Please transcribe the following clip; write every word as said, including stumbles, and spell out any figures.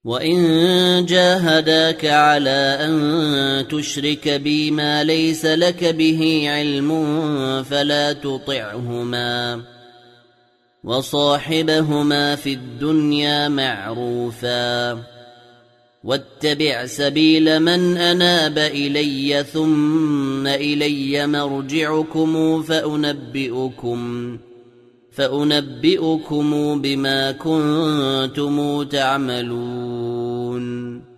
وإن جاهداك على أن تشرك بي ما ليس لك به علم فلا تطعهما وصاحبهما في الدنيا معروفا واتبع سبيل من أناب إلي ثم إلي مرجعكم فأنبئكم فأنبئكم بما كنتم تعملون